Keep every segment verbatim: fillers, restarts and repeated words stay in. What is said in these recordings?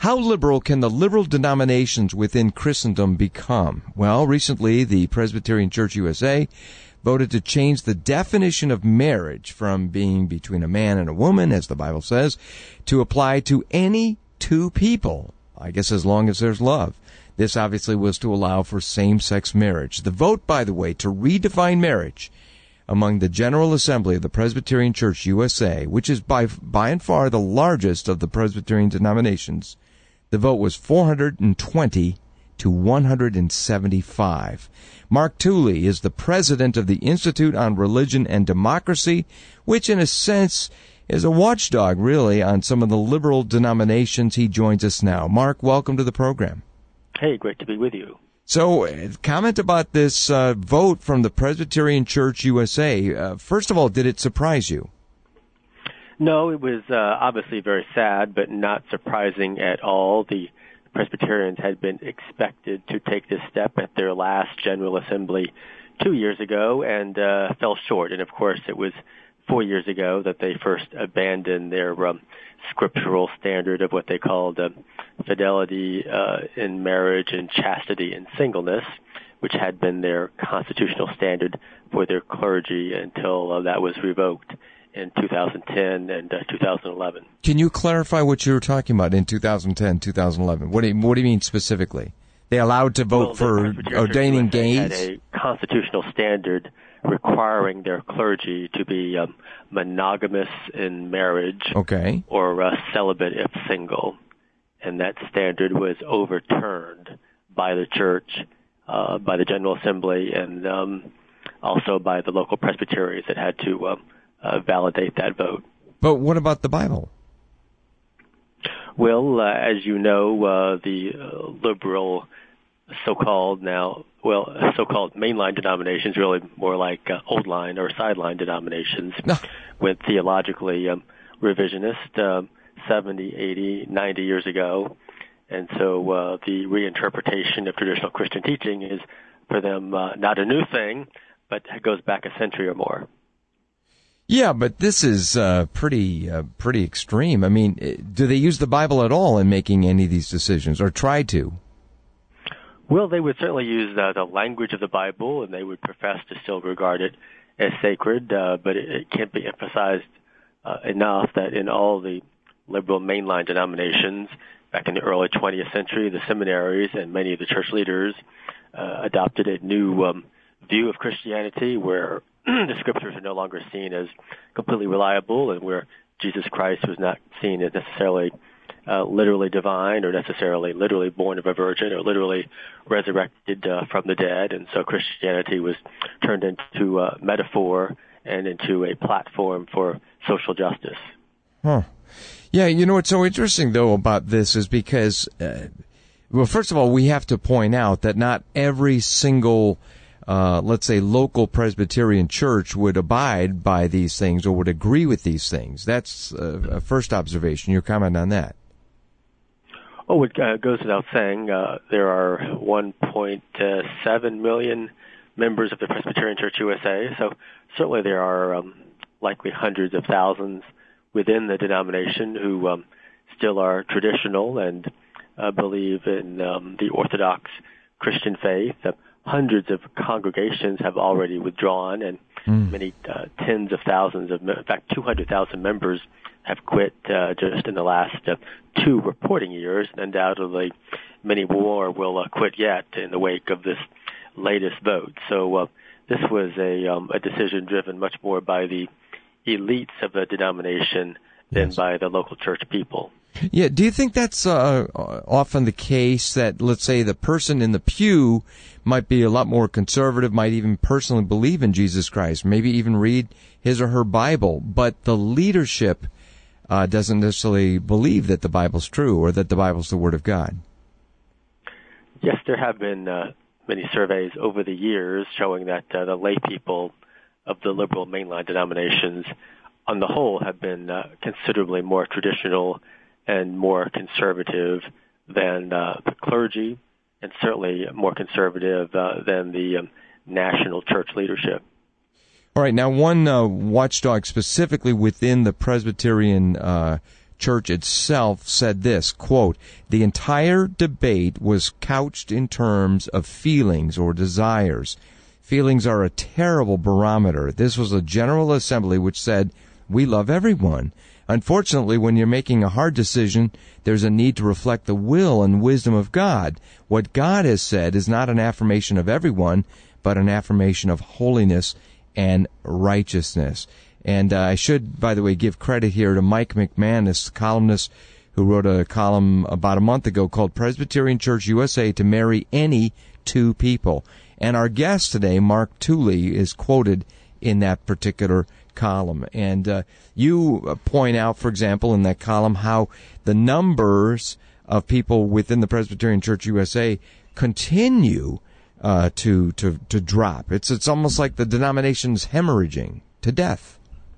How liberal can the liberal denominations within Christendom become? Well, recently, the Presbyterian Church U S A voted to change the definition of marriage from being between a man and a woman, as the Bible says, to apply to any two people, I guess as long as there's love. This obviously was to allow for same-sex marriage. The vote, by the way, to redefine marriage among the General Assembly of the Presbyterian Church U S A, which is by, by and far the largest of the Presbyterian denominations, the vote was four hundred twenty to one hundred seventy-five. Mark Tooley is the president of the Institute on Religion and Democracy, which in a sense is a watchdog, really, on some of the liberal denominations. He joins us now. Mark, welcome to the program. Hey, great to be with you. So, uh, comment about this uh, vote from the Presbyterian Church U S A. Uh, first of all, did it surprise you? No, it was uh, obviously very sad, but not surprising at all. The Presbyterians had been expected to take this step at their last General Assembly two years ago and uh, fell short. And, of course, it was four years ago that they first abandoned their um, scriptural standard of what they called uh, fidelity uh, in marriage and chastity in singleness, which had been their constitutional standard for their clergy until uh, that was revoked in two thousand ten and uh, two thousand eleven. Can you clarify what you were talking about in two thousand ten, two thousand eleven? What do you, what do you mean specifically? They allowed to vote well, for ordaining gays? Had a constitutional standard requiring their clergy to be um, monogamous in marriage, okay, or uh, celibate if single. And that standard was overturned by the church, uh, by the General Assembly, and um, also by the local presbyteries that had to um, uh, validate that vote. But what about the Bible? Well, uh, as you know, uh, the uh, liberal so-called now, well, so-called mainline denominations, really more like uh, old line or sideline denominations, no. went theologically um, revisionist uh, seventy, eighty, ninety years ago. And so uh, the reinterpretation of traditional Christian teaching is for them uh, not a new thing, but it goes back a century or more. Yeah, but this is uh, pretty uh, pretty extreme. I mean, do they use the Bible at all in making any of these decisions, or try to? Well, they would certainly use uh, the language of the Bible, and they would profess to still regard it as sacred, uh, but it, it can't be emphasized uh, enough that in all the liberal mainline denominations, back in the early twentieth century, the seminaries and many of the church leaders uh, adopted a new um, view of Christianity where the scriptures are no longer seen as completely reliable, and where Jesus Christ was not seen as necessarily uh, literally divine or necessarily literally born of a virgin or literally resurrected uh, from the dead. And so Christianity was turned into a metaphor and into a platform for social justice. Huh. Yeah, you know what's so interesting, though, about this is because, uh, well, first of all, we have to point out that not every single Uh, let's say, local Presbyterian church would abide by these things or would agree with these things. That's uh, a first observation. Your comment on that? Oh, it uh, goes without saying. Uh, there are one point seven million members of the Presbyterian Church U S A, so certainly there are um, likely hundreds of thousands within the denomination who um, still are traditional and uh, believe in um, the Orthodox Christian faith. Uh, Hundreds of congregations have already withdrawn, and mm. many uh, tens of thousands of, in fact, two hundred thousand members have quit uh, just in the last uh, two reporting years. Undoubtedly, many more will uh, quit yet in the wake of this latest vote. So uh, this was a, um, a decision driven much more by the elites of the denomination than yes. by the local church people. Yeah, do you think that's uh, often the case that, let's say, the person in the pew might be a lot more conservative, might even personally believe in Jesus Christ, maybe even read his or her Bible, but the leadership uh, doesn't necessarily believe that the Bible's true or that the Bible's the Word of God? Yes, there have been uh, many surveys over the years showing that uh, the lay people of the liberal mainline denominations on the whole have been uh, considerably more traditional and more conservative than uh, the clergy, and certainly more conservative uh, than the um, national church leadership. All right, now one uh, watchdog specifically within the Presbyterian uh, Church itself said this, quote, "The entire debate was couched in terms of feelings or desires. Feelings are a terrible barometer. This was a General Assembly which said, we love everyone. Unfortunately, when you're making a hard decision, there's a need to reflect the will and wisdom of God. What God has said is not an affirmation of everyone, but an affirmation of holiness and righteousness." And uh, I should, by the way, give credit here to Mike McManus, columnist who wrote a column about a month ago called Presbyterian Church U S A to Marry Any Two People. And our guest today, Mark Tooley, is quoted in that particular column. And uh, you point out, for example, in that column, how the numbers of people within the Presbyterian Church U S A continue uh, to to to drop. It's it's almost like the denomination's hemorrhaging to death.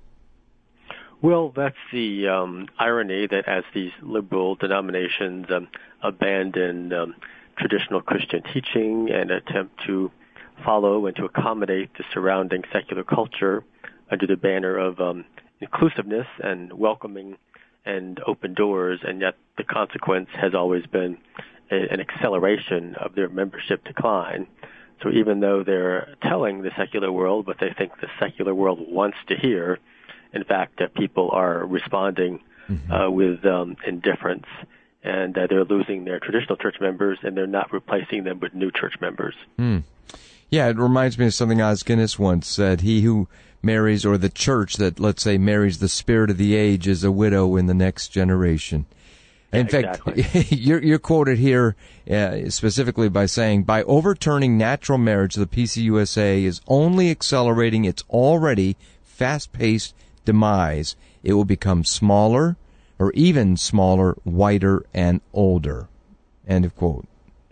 Well, that's the um, irony that as these liberal denominations um, abandon um, traditional Christian teaching and attempt to follow and to accommodate the surrounding secular culture under the banner of um, inclusiveness and welcoming and open doors, and yet the consequence has always been a, an acceleration of their membership decline. So even though they're telling the secular world what they think the secular world wants to hear, in fact, uh, people are responding mm-hmm. uh, with um, indifference, and uh, they're losing their traditional church members, and they're not replacing them with new church members. Mm. Yeah, it reminds me of something Os Guinness once said. He who marries, or the church that, let's say, marries the spirit of the age is a widow in the next generation. In yeah, fact, exactly. you're, you're quoted here uh, specifically by saying, by overturning natural marriage, the P C U S A is only accelerating its already fast-paced demise. It will become smaller, or even smaller, whiter, and older. End of quote.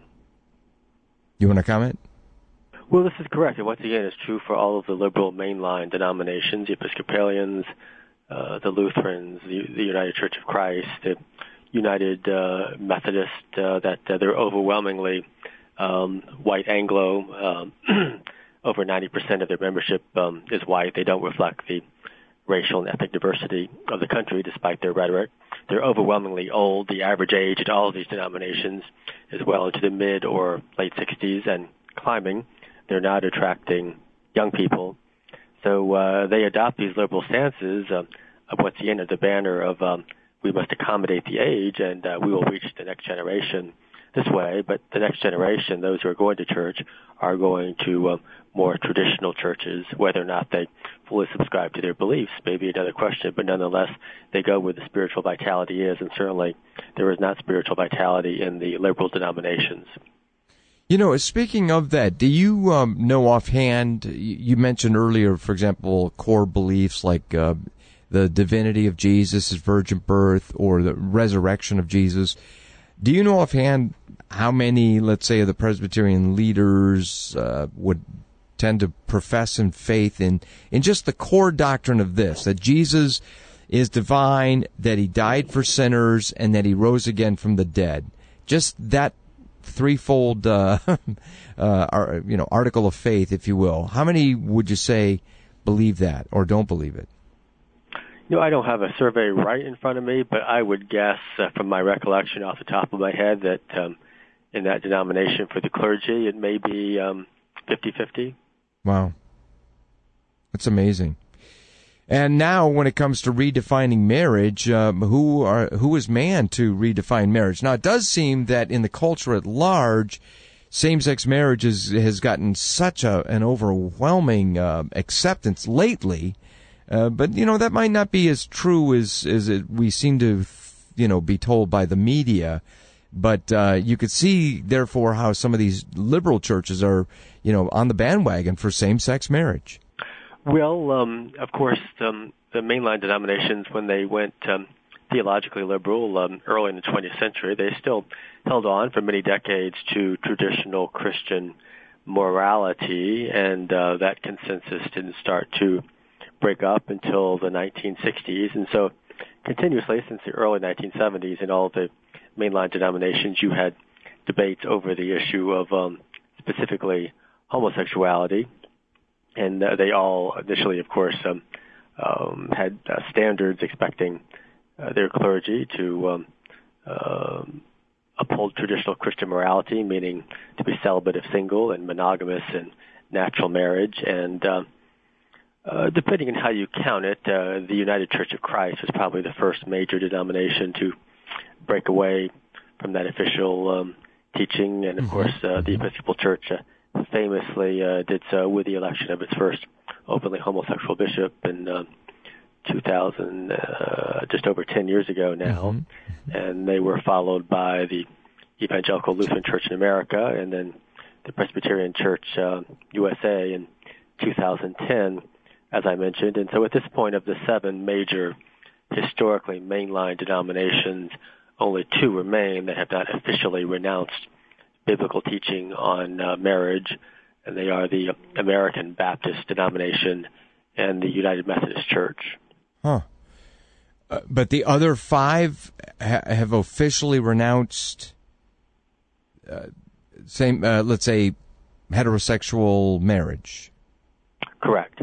You want to comment? Well, this is correct. And once again, it's true for all of the liberal mainline denominations, the Episcopalians, uh, the Lutherans, the, the United Church of Christ, the United uh, Methodist, uh, that uh, they're overwhelmingly um, white Anglo. Um, over ninety percent of their membership um, is white. They don't reflect the racial and ethnic diversity of the country, despite their rhetoric. They're overwhelmingly old. The average age at all of these denominations is well into the mid or late sixties and climbing. They're not attracting young people. So uh, they adopt these liberal stances uh, of what's the end of the banner of um, we must accommodate the age, and uh, we will reach the next generation this way. But the next generation, those who are going to church, are going to uh, more traditional churches. Whether or not they fully subscribe to their beliefs may be another question, but nonetheless, they go where the spiritual vitality is, and certainly there is not spiritual vitality in the liberal denominations. You know, speaking of that, do you um, know offhand, you mentioned earlier, for example, core beliefs like uh, the divinity of Jesus, his virgin birth, or the resurrection of Jesus. Do you know offhand how many, let's say, of the Presbyterian leaders uh, would tend to profess in faith in, in just the core doctrine of this, that Jesus is divine, that he died for sinners, and that he rose again from the dead? Just that threefold, uh, uh, you know, article of faith, if you will. How many would you say believe that or don't believe it? You know, I don't have a survey right in front of me, but I would guess uh, from my recollection off the top of my head that um, in that denomination for the clergy, it may be um, fifty-fifty. Wow. That's amazing. And now, when it comes to redefining marriage, um, who are who is man to redefine marriage? Now, it does seem that in the culture at large, same-sex marriage is, has gotten such a, an overwhelming uh, acceptance lately. Uh, but you know that might not be as true as as it, we seem to, you know, be told by the media. But uh, you could see, therefore, how some of these liberal churches are, you know, on the bandwagon for same-sex marriage. Well, um, of course, um, the mainline denominations, when they went um, theologically liberal um, early in the twentieth century, they still held on for many decades to traditional Christian morality, and uh, that consensus didn't start to break up until the nineteen sixties. And so continuously since the early nineteen seventies in all of the mainline denominations, you had debates over the issue of um, specifically homosexuality. And uh, they all initially, of course, um, um, had uh, standards expecting uh, their clergy to um, uh, uphold traditional Christian morality, meaning to be celibate if single and monogamous in natural marriage. And uh, uh, depending on how you count it, uh, the United Church of Christ was probably the first major denomination to break away from that official um, teaching. And, of mm-hmm. course, uh, the Episcopal Church uh, famously uh, did so with the election of its first openly homosexual bishop in uh, two thousand, uh, just over ten years ago now. Mm-hmm. And they were followed by the Evangelical Lutheran Church in America and then the Presbyterian Church uh, U S A in two thousand ten, as I mentioned. And so at this point, of the seven major historically mainline denominations, only two remain that have not officially renounced biblical teaching on uh, marriage, and they are the American Baptist denomination and the United Methodist Church. Huh. Uh, but the other five ha- have officially renounced, uh, same, uh, let's say, heterosexual marriage. Correct.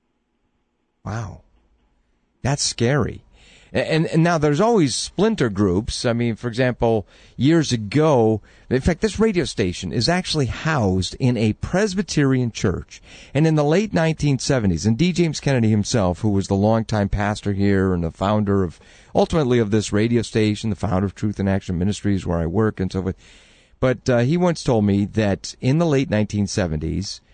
Wow. That's scary. And, and now there's always splinter groups. I mean, for example, years ago, in fact, this radio station is actually housed in a Presbyterian church. And in the late nineteen seventies, and D. James Kennedy himself, who was the longtime pastor here and the founder of, ultimately of this radio station, the founder of Truth in Action Ministries, where I work and so forth. But uh, he once told me that in the late nineteen seventies,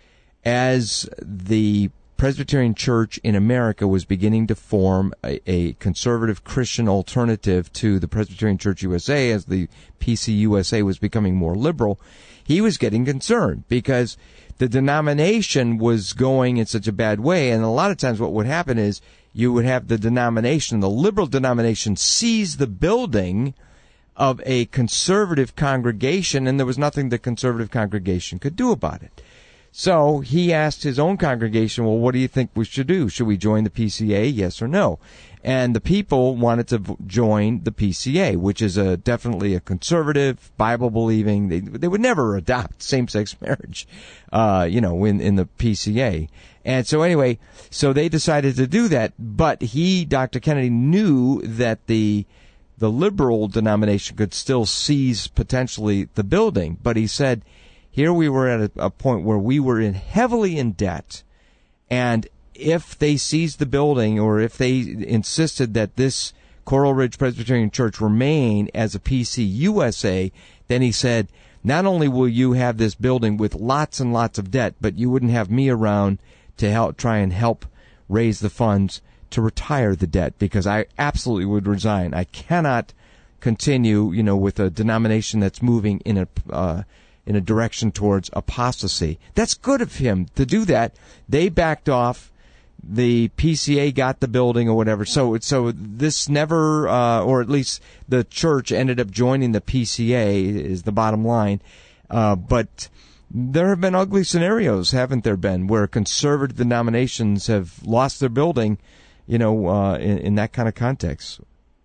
as the Presbyterian Church in America was beginning to form a, a conservative Christian alternative to the Presbyterian Church U S A, as the P C U S A was becoming more liberal, he was getting concerned because the denomination was going in such a bad way. And a lot of times what would happen is you would have the denomination, the liberal denomination, seize the building of a conservative congregation, and there was nothing the conservative congregation could do about it. So he asked his own congregation, well, what do you think we should do? Should we join the P C A, yes or no? And the people wanted to v- join the P C A, which is a definitely a conservative, Bible-believing. They, they would never adopt same-sex marriage, uh, you know, in, in the P C A. And so anyway, so they decided to do that. But he, Doctor Kennedy, knew that the the liberal denomination could still seize potentially the building. But he said, here we were at a, a point where we were in heavily in debt, and if they seized the building or if they insisted that this Coral Ridge Presbyterian Church remain as a P C U S A, then he said, not only will you have this building with lots and lots of debt, but you wouldn't have me around to help try and help raise the funds to retire the debt, because I absolutely would resign. I cannot continue, you know, with a denomination that's moving in a uh, in a direction towards apostasy. That's good of him to do that. They backed off. The P C A got the building or whatever. So so this never, uh, or at least the church ended up joining the P C A is the bottom line. Uh, but there have been ugly scenarios, haven't there been, where conservative denominations have lost their building, you know, uh, in, in that kind of context.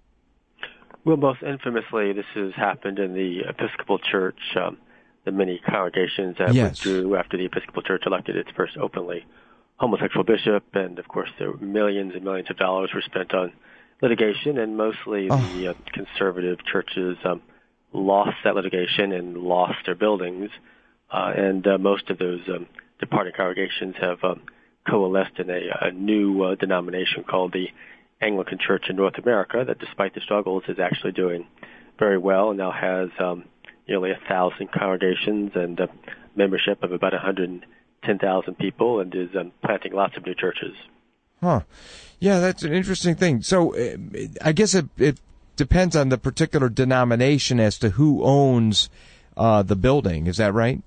Well, most infamously, this has happened in the Episcopal Church. Um, the many congregations that yes. withdrew after the Episcopal Church elected its first openly homosexual bishop, and of course there were millions and millions of dollars were spent on litigation, and mostly oh. the uh, conservative churches um, lost that litigation and lost their buildings, uh, and uh, most of those um, departed congregations have um, coalesced in a, a new uh, denomination called the Anglican Church in North America that, despite the struggles, is actually doing very well and now has um, nearly a thousand congregations and a membership of about one hundred ten thousand people, and is um, planting lots of new churches. Huh. Yeah, that's an interesting thing. So uh, I guess it, it depends on the particular denomination as to who owns uh, the building. Is that right?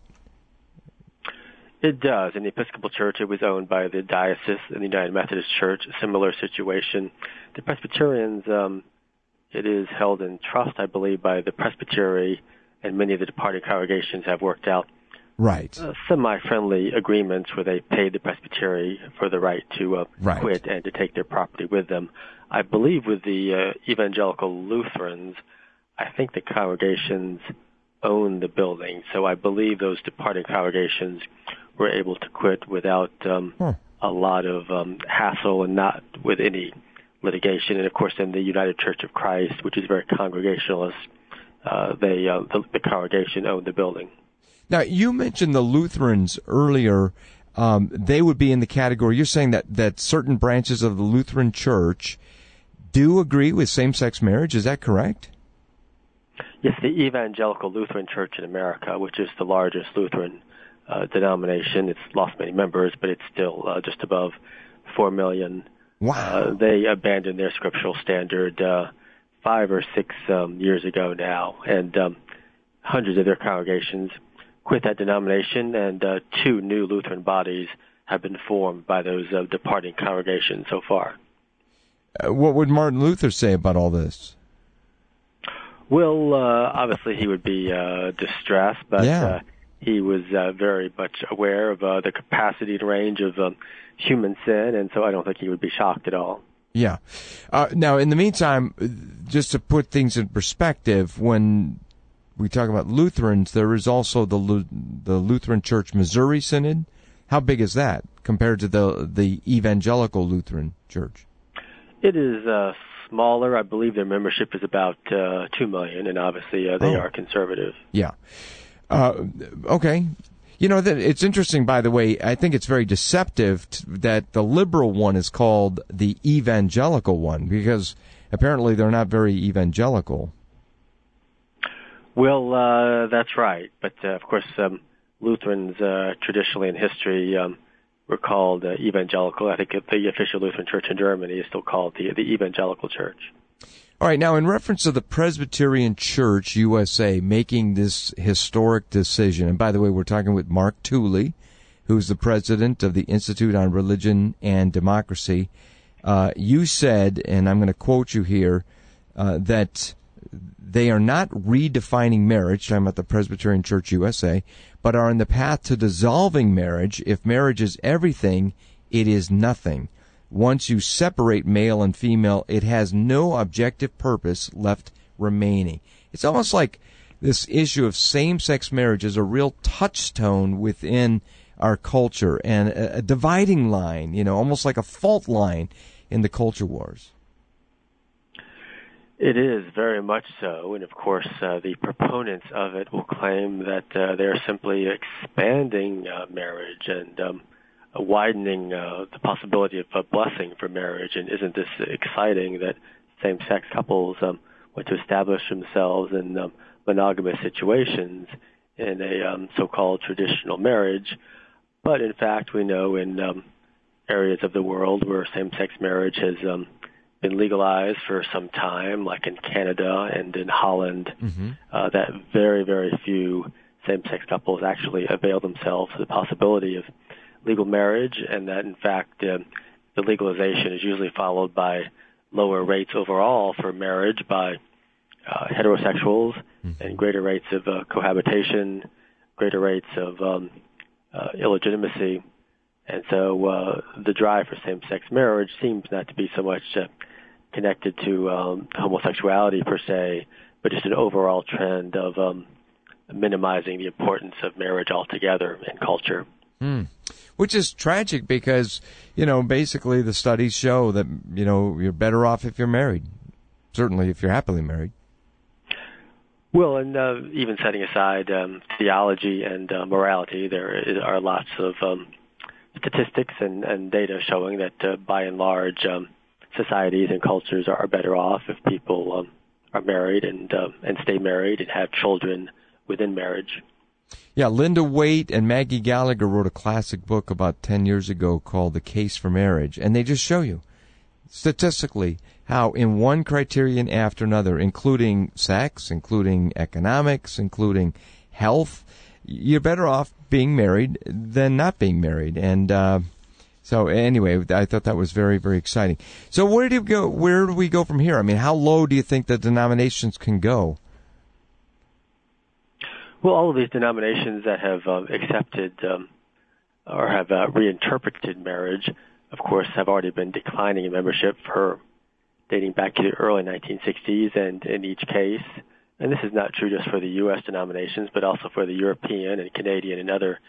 It does. In the Episcopal Church, it was owned by the diocese. In the United Methodist Church, a similar situation. The Presbyterians, um, it is held in trust, I believe, by the Presbytery, and many of the departed congregations have worked out right uh, semi-friendly agreements where they paid the Presbytery for the right to uh, right. quit and to take their property with them. I believe with the uh, Evangelical Lutherans, I think the congregations own the building, so I believe those departed congregations were able to quit without um, huh. a lot of um, hassle and not with any litigation. And of course, in the United Church of Christ, which is very congregationalist, uh, they uh, the, the congregation owned the building. Now, you mentioned the Lutherans earlier. Um, they would be in the category. You're saying that, that certain branches of the Lutheran Church do agree with same-sex marriage. Is that correct? Yes, the Evangelical Lutheran Church in America, which is the largest Lutheran uh, denomination. It's lost many members, but it's still uh, just above four million. Wow. Uh, they abandoned their scriptural standard uh, five or six um, years ago now, and um, hundreds of their congregations quit that denomination, and uh, two new Lutheran bodies have been formed by those uh, departing congregations so far. Uh, what would Martin Luther say about all this? Well, uh, obviously he would be uh, distressed, but yeah. uh, he was uh, very much aware of uh, the capacity and range of um, human sin, and so I don't think he would be shocked at all. Yeah. Uh, now, in the meantime, just to put things in perspective, when we talk about Lutherans, there is also the Lu- the Lutheran Church Missouri Synod. How big is that compared to the the Evangelical Lutheran Church? It is uh, smaller. I believe their membership is about uh, two million, and obviously uh, they oh. are conservative. Yeah. Uh, okay. You know, that it's interesting, by the way, I think it's very deceptive t- that the liberal one is called the evangelical one, because apparently they're not very evangelical. Well, uh, that's right. But, uh, of course, um, Lutherans uh, traditionally in history um, were called uh, evangelical. I think the official Lutheran church in Germany is still called the, the Evangelical Church. All right. Now, in reference to the Presbyterian Church U S A making this historic decision, and by the way, we're talking with Mark Tooley, who's the president of the Institute on Religion and Democracy. Uh, you said, and I'm going to quote you here, uh, that they are not redefining marriage, talking about the Presbyterian Church U S A, but are in the path to dissolving marriage. If marriage is everything, it is nothing. Once you separate male and female, it has no objective purpose left remaining. It's almost like this issue of same-sex marriage is a real touchstone within our culture and a, a dividing line, you know, almost like a fault line in the culture wars. It is very much so, and of course uh, the proponents of it will claim that uh, they're simply expanding uh, marriage and um, widening uh, the possibility of a blessing for marriage. And isn't this exciting that same-sex couples um, want to establish themselves in um, monogamous situations in a um, so-called traditional marriage? But in fact, we know in um, areas of the world where same-sex marriage has um, been legalized for some time, like in Canada and in Holland, mm-hmm. uh, that very, very few same-sex couples actually avail themselves of the possibility of legal marriage, and that, in fact, uh, the legalization is usually followed by lower rates overall for marriage by uh, heterosexuals mm-hmm. and greater rates of uh, cohabitation, greater rates of um, uh, illegitimacy. And so uh, the drive for same-sex marriage seems not to be so much uh, connected to um, homosexuality per se, but just an overall trend of um, minimizing the importance of marriage altogether in culture. Mm. Which is tragic because, you know, basically the studies show that, you know, you're better off if you're married, certainly if you're happily married. Well, and uh, even setting aside um, theology and uh, morality, there are lots of um, statistics and, and data showing that uh, by and large um, societies and cultures are better off if people um, are married and uh, and stay married and have children within marriage. Yeah, Linda Waite and Maggie Gallagher wrote a classic book about ten years ago called The Case for Marriage, and they just show you statistically how in one criterion after another, including sex, including economics, including health, you're better off being married than not being married. And uh, so anyway, I thought that was very, very exciting. So where do you go? Where do we go from here? I mean, how low do you think the denominations can go? Well, all of these denominations that have um, accepted um, or have uh, reinterpreted marriage, of course, have already been declining in membership for dating back to the early nineteen sixties, and in each case, and this is not true just for the U S denominations, but also for the European and Canadian and other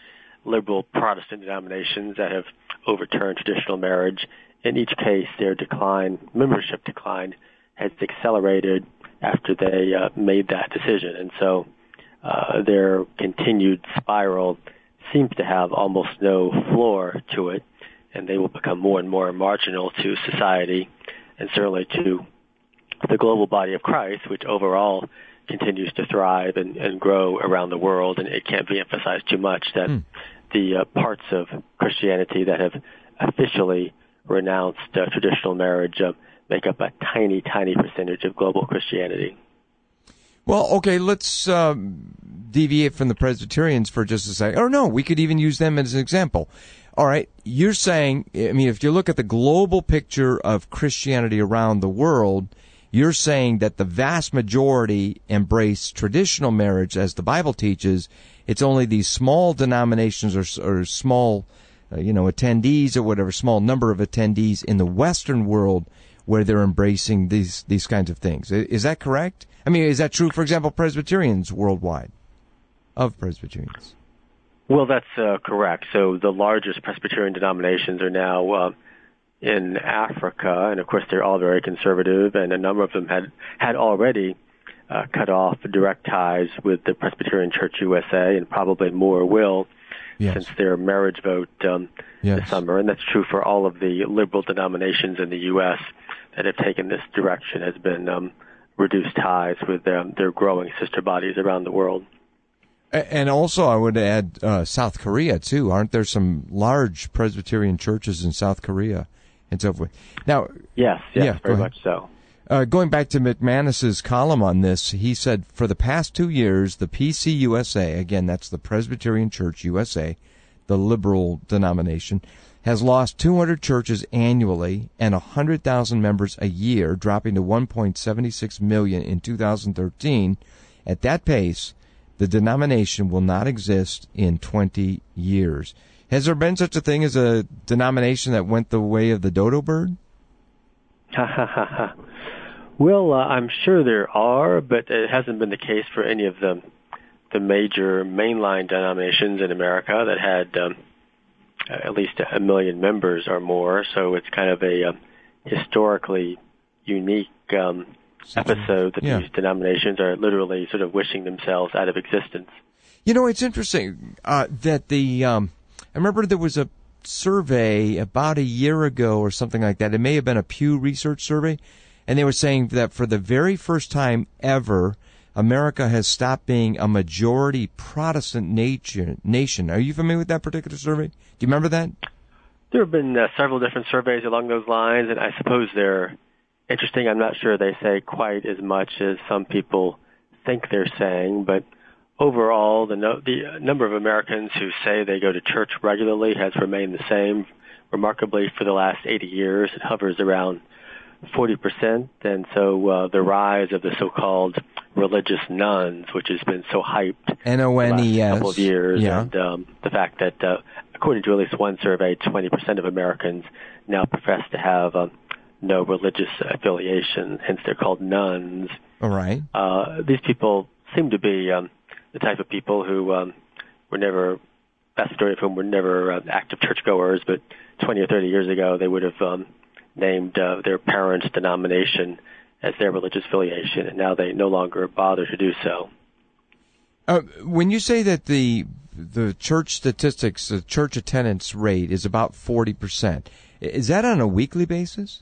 liberal Protestant denominations that have overturned traditional marriage. In each case, their decline, membership decline, has accelerated after they uh, made that decision. And so uh, their continued spiral seems to have almost no floor to it, and they will become more and more marginal to society and certainly to the global body of Christ, which overall continues to thrive and, and grow around the world. And it can't be emphasized too much that mm. the uh, parts of Christianity that have officially renounced uh, traditional marriage uh, make up a tiny, tiny percentage of global Christianity. Well, okay, let's um, deviate from the Presbyterians for just a second. Or no, we could even use them as an example. All right, you're saying, I mean, if you look at the global picture of Christianity around the world, you're saying that the vast majority embrace traditional marriage as the Bible teaches. It's only these small denominations or, or small, uh, you know, attendees or whatever, small number of attendees in the Western world where they're embracing these these kinds of things. Is that correct? I mean, is that true, for example, Presbyterians worldwide, of Presbyterians? Well, that's uh, correct. So the largest Presbyterian denominations are now uh, in Africa, and of course they're all very conservative, and a number of them had, had already uh, cut off direct ties with the Presbyterian Church U S A, and probably more will yes. since their marriage vote um, yes. this summer. And that's true for all of the liberal denominations in the U S that have taken this direction, has been um, reduced ties with them, their growing sister bodies around the world. And also, I would add uh, South Korea, too. Aren't there some large Presbyterian churches in South Korea and so forth? Now, yes, yes, yeah, very much so. Uh, going back to McManus's column on this, he said, for the past two years, the P C U S A, again, that's the Presbyterian Church U S A, the liberal denomination, has lost two hundred churches annually and one hundred thousand members a year, dropping to one point seven six million in two thousand thirteen. At that pace, the denomination will not exist in twenty years. Has there been such a thing as a denomination that went the way of the dodo bird? Well, uh, I'm sure there are, but it hasn't been the case for any of the, the major mainline denominations in America that had um, at least a million members or more. So it's kind of a um, historically unique um episode that yeah. these denominations are literally sort of wishing themselves out of existence. You know, it's interesting uh, that the, um, I remember there was a survey about a year ago or something like that. It may have been a Pew Research survey, and they were saying that for the very first time ever, America has stopped being a majority Protestant nation. nation. Are you familiar with that particular survey? Do you remember that? There have been uh, several different surveys along those lines, and I suppose they're interesting. I'm not sure they say quite as much as some people think they're saying, but overall, the, no, the number of Americans who say they go to church regularly has remained the same. Remarkably, for the last eighty years, it hovers around forty percent, and so uh, the rise of the so-called religious nuns, which has been so hyped N O N E S. the last couple of years, yeah. and um, the fact that, uh, according to at least one survey, twenty percent of Americans now profess to have um, no religious affiliation, hence they're called nuns. All right. Uh, these people seem to be um, the type of people who um, were never, vast majority of whom were never uh, active churchgoers, but twenty or thirty years ago they would have um, named uh, their parents' denomination as their religious affiliation, and now they no longer bother to do so. Uh, when you say that the the church statistics, the church attendance rate is about forty percent, is that on a weekly basis?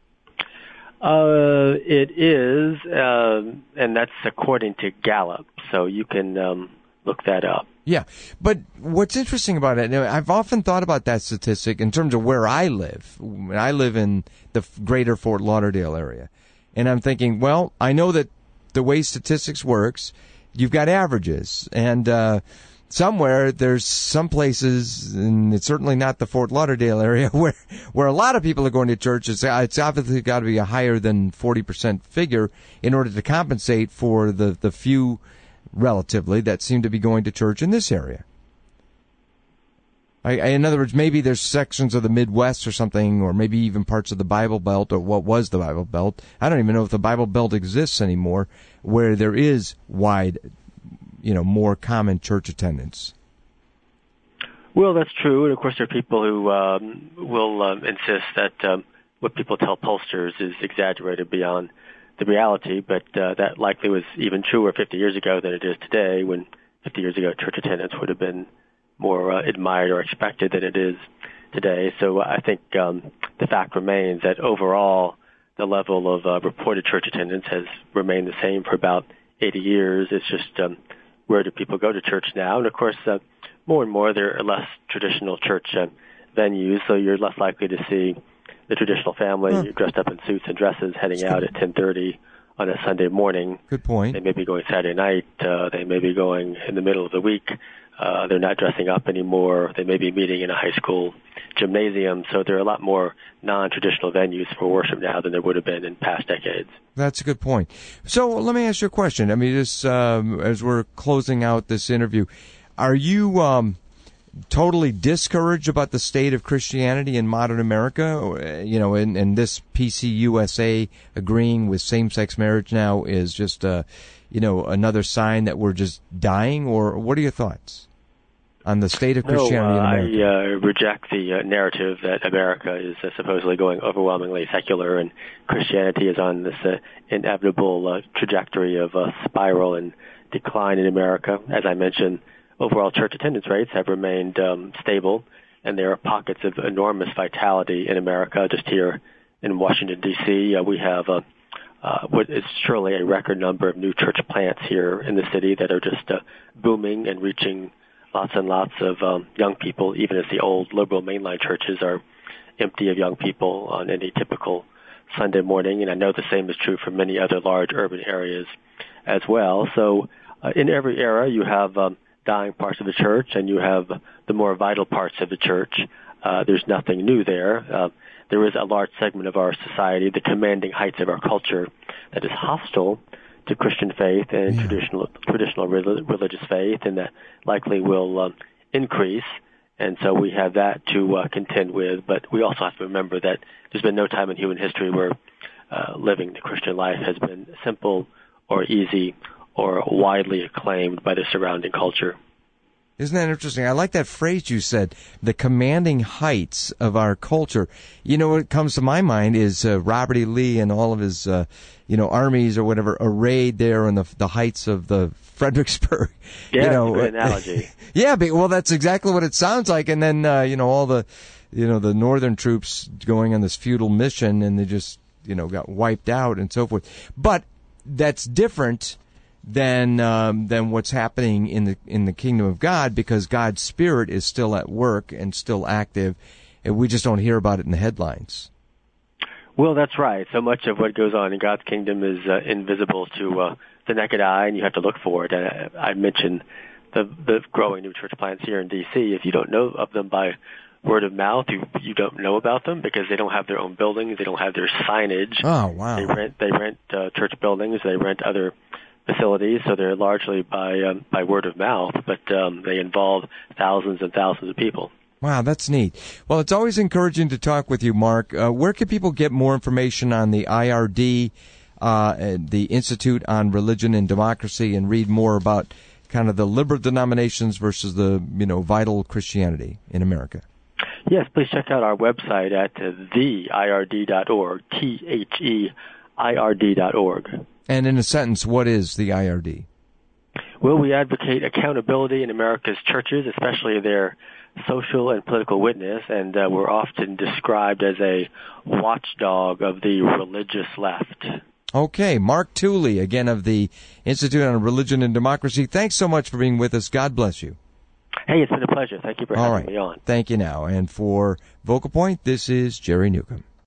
Uh, it is, uh, and that's according to Gallup, so you can um, look that up. Yeah, but what's interesting about it, I've often thought about that statistic in terms of where I live. I live in the greater Fort Lauderdale area, and I'm thinking, well, I know that the way statistics works, you've got averages, and uh, somewhere there's some places, and it's certainly not the Fort Lauderdale area, where where a lot of people are going to church. It's, it's obviously got to be a higher than forty percent figure in order to compensate for the, the few, relatively, that seem to be going to church in this area. I, I, in other words, maybe there's sections of the Midwest or something, or maybe even parts of the Bible Belt, or what was the Bible Belt. I don't even know if the Bible Belt exists anymore, where there is wide, you know, more common church attendance. Well, that's true. And, of course, there are people who um, will um, insist that um, what people tell pollsters is exaggerated beyond the reality, but uh, that likely was even truer fifty years ago than it is today, when fifty years ago church attendance would have been more uh, admired or expected than it is today. So I think um, the fact remains that overall the level of uh, reported church attendance has remained the same for about eighty years. It's just um, where do people go to church now? And, of course, uh, more and more there are less traditional church uh, venues, so you're less likely to see the traditional family huh. dressed up in suits and dresses heading out at ten thirty on a Sunday morning. Good point. They may be going Saturday night. Uh, they may be going in the middle of the week. Uh, they're not dressing up anymore. They may be meeting in a high school gymnasium. So there are a lot more non-traditional venues for worship now than there would have been in past decades. That's a good point. So let me ask you a question. I mean, just um, as we're closing out this interview, are you um, totally discouraged about the state of Christianity in modern America? You know, and, and this P C U S A agreeing with same-sex marriage now is just, uh, you know, another sign that we're just dying? Or what are your thoughts on the state of Christianity no, uh, in America? I uh, reject the uh, narrative that America is uh, supposedly going overwhelmingly secular and Christianity is on this uh, inevitable uh, trajectory of uh, spiral and decline in America. As I mentioned, overall church attendance rates have remained um, stable, and there are pockets of enormous vitality in America. Just here in Washington, D C, uh, we have uh, uh, what is surely a record number of new church plants here in the city that are just uh, booming and reaching lots and lots of um, young people, even as the old liberal mainline churches are empty of young people on any typical Sunday morning. And I know the same is true for many other large urban areas as well. So uh, in every era, you have um, dying parts of the church, and you have the more vital parts of the church. Uh, there's nothing new there. Uh, there is a large segment of our society, the commanding heights of our culture, that is hostile to Christian faith and yeah. traditional traditional religious faith, and that likely will um, increase. And so we have that to uh, contend with. But we also have to remember that there's been no time in human history where uh, living the Christian life has been simple or easy or widely acclaimed by the surrounding culture. Isn't that interesting? I like that phrase you said, the commanding heights of our culture. You know, what comes to my mind is uh, Robert E. Lee and all of his, uh, you know, armies or whatever arrayed there on the the heights of the Fredericksburg. Yeah, you know, that's a good analogy. Yeah, but, well, that's exactly what it sounds like. And then, uh, you know, all the, you know, the northern troops going on this feudal mission, and they just, you know, got wiped out and so forth. But that's different than um, than what's happening in the in the kingdom of God, because God's Spirit is still at work and still active, and we just don't hear about it in the headlines. Well, that's right. So much of what goes on in God's kingdom is uh, invisible to uh, the naked eye, and you have to look for it. And I, I mentioned the the growing new church plants here in D C. If you don't know of them by word of mouth, you you don't know about them because they don't have their own buildings, they don't have their signage. Oh, wow! They rent they rent uh, church buildings, they rent other facilities, so they're largely by um, by word of mouth, but um, they involve thousands and thousands of people. Wow, that's neat. Well, it's always encouraging to talk with you, Mark. Uh, where can people get more information on the I R D, uh, the Institute on Religion and Democracy, and read more about kind of the liberal denominations versus the, you know, vital Christianity in America? Yes, please check out our website at uh, the I R D dot org, T H E I R D dot org. And in a sentence, what is the I R D? Well, we advocate accountability in America's churches, especially their social and political witness, and uh, we're often described as a watchdog of the religious left. Okay, Mark Tooley, again, of the Institute on Religion and Democracy. Thanks so much for being with us. God bless you. Hey, it's been a pleasure. Thank you for All having right. me on. Thank you now. And for Vocal Point, this is Jerry Newcomb.